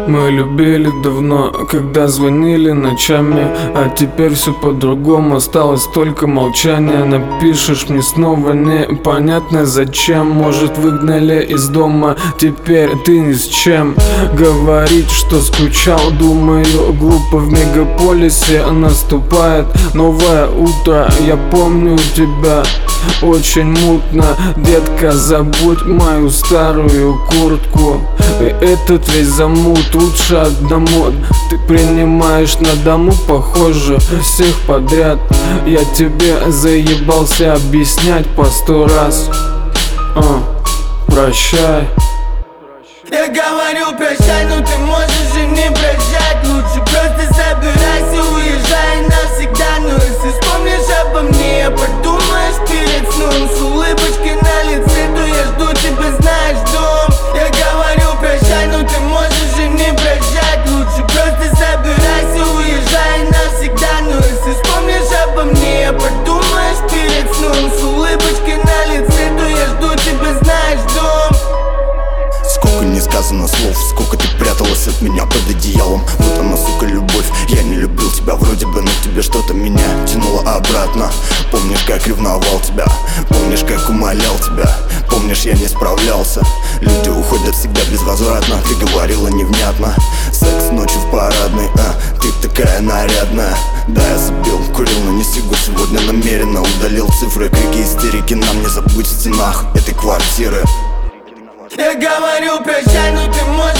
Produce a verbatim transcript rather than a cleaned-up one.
Мы любили давно, когда звонили ночами, а теперь все по-другому, осталось только молчание. Напишешь мне снова непонятно зачем. Может, выгнали из дома, теперь ты ни с чем. Говорить, что скучал, думаю, глупо. В мегаполисе наступает новое утро. Я помню тебя очень мутно. Детка, забудь мою старую куртку и этот весь замут. Лучше одному. Ты принимаешь на дому, похоже, всех подряд. Я тебе заебался объяснять по сто раз. а, Прощай. Я говорю прощай, но ты можешь и не прощать. Лучше просто собирайся, уезжай навсегда. Но если вспомнишь обо мне, подумаешь перед сном с улыбочкой на лице, то я жду тебя, знаешь, дом. Я говорю прощай, но ты можешь и не прощать. Лучше просто собирайся, уезжай навсегда. Но если вспомнишь обо мне, подумаешь перед сном с улыбочкой на лице, то я жду тебя, знаешь, дом. Сколько не сказано слов, сколько ты пряталась от меня под одеялом. Вот она, сука, любовь. Я не любил тебя вроде бы, но тебе что-то меня тянуло обратно. Помнишь, как ревновал тебя? Помнишь, как умолял тебя? Помнишь, я не справлялся? Люди уходят всегда безвозвратно. Ты говорила невнятно. Секс ночью в парадной, а ты такая нарядная. Да, я забил, курил, но не сигу. Сегодня намеренно удалил цифры, крики, истерики. Нам не забудь в стенах этой квартиры. Я говорю прощай, но ты можешь